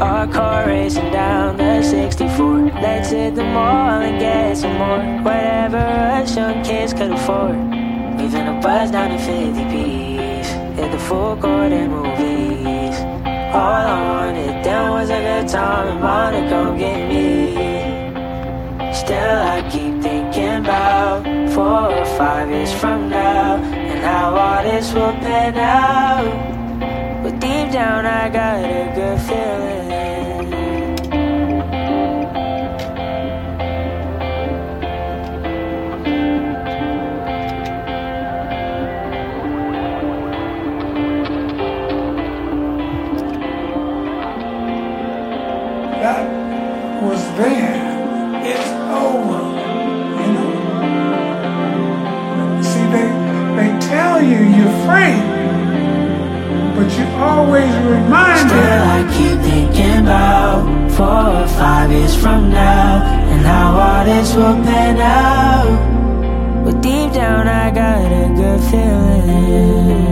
Our car racing down the 64. Let's hit the mall and get some more. Whatever us young kids could afford. We finna buzz down to 50 piece. Hit the full court and movies. All I wanted then was a good time and Monaco get me. Still I keep thinking about 4 or 5 years from now and how all this will pan out. But deep down I got a good feeling. That was then. It's over. You know. See, they tell you you're free, but you always remind them. Still I keep thinking about 4 or 5 years from now and how all this will pan out. But deep down I got a good feeling.